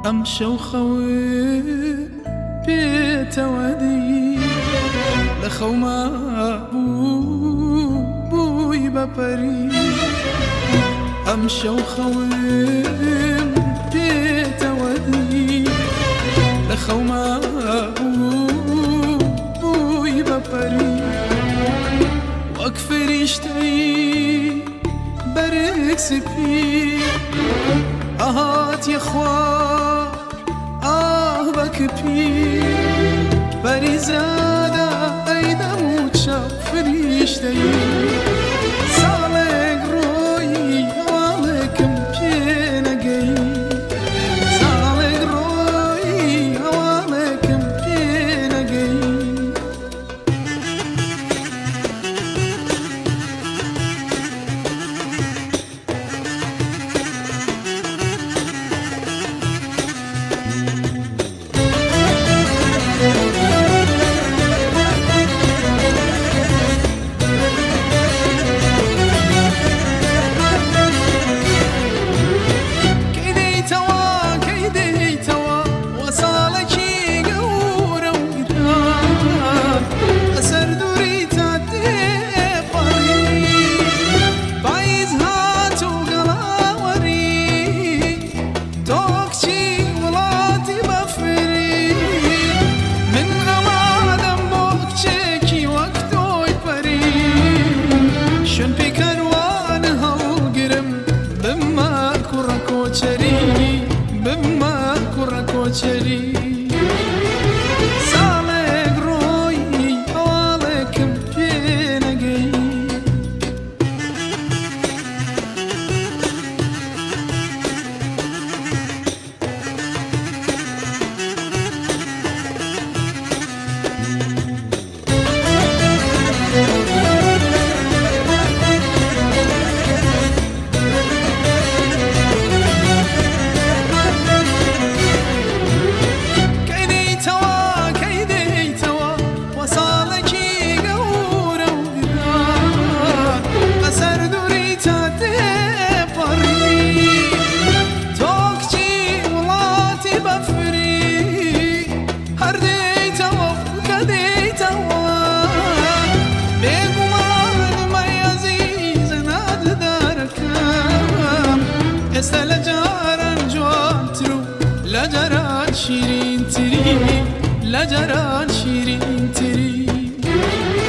أمشى وخوي بيتودي لخو ما بوي ببري أمشى وخوي بيتودي لخو ما بوي ببري وأكفر يشتي برك سبي آهات يخوار بكبي بري زادا أيدا موچا فريشتي سالك روي والكم بينغي سالك روي والكم بينغي Cheri Sale groi awale kempene gei لجران شيرين تري